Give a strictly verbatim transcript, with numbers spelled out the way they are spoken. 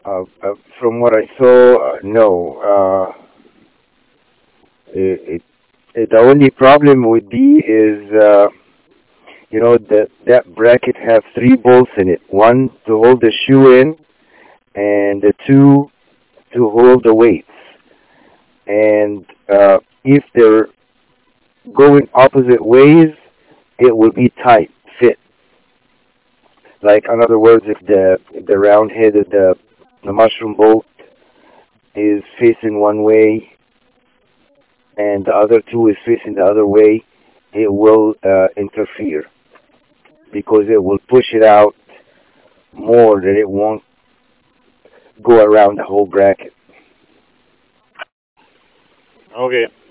Uh, uh, from what I saw, uh, no. Uh, it, it, it, the only problem would be is, uh, you know, that that bracket have three bolts in it. One to hold the shoe in, and the two to hold the weights. And uh, if they're going opposite ways, it will be tight fit. Like in other words, if the if the round headed the the mushroom bolt is facing one way and the other two is facing the other way, it will uh, interfere because it will push it out more that it won't go around the whole bracket. Okay.